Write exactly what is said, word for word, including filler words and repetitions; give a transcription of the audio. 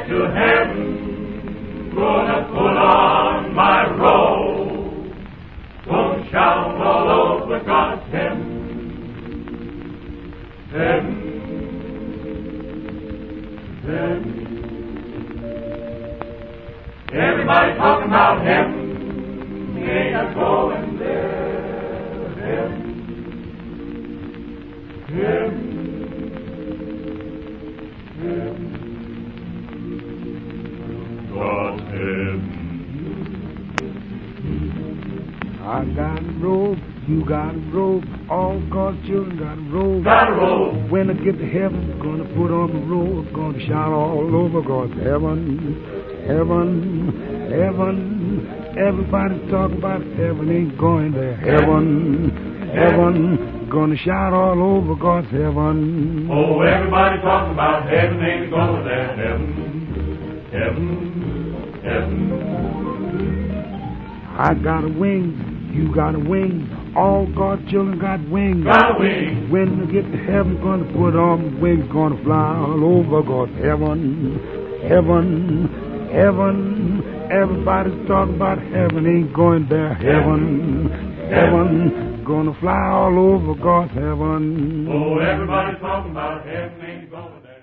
get to heaven, gonna put on my robe, gonna shout all over God's heaven, heaven, heaven. Everybody talking about heaven, ain't I going there, heaven, heaven. God's heaven. I got a robe, you got a robe, all God's children got a robe. Got a robe. When I get to heaven, gonna put on the robe, gonna shout all over God's heaven, heaven, heaven. Everybody's talking about heaven, ain't going there. Heaven, heaven, gonna shout all over God's heaven. Oh, everybody talking about heaven, ain't going there. Heaven, heaven, heaven. I got a wing, you got a wing, all God's children got wings. Got a wing. When we get to heaven, gonna put on the wings, gonna fly all over God's heaven, heaven, heaven. Everybody's talking about heaven, ain't going there. Heaven, heaven, gonna fly all over God's heaven. Oh, everybody's talking about heaven.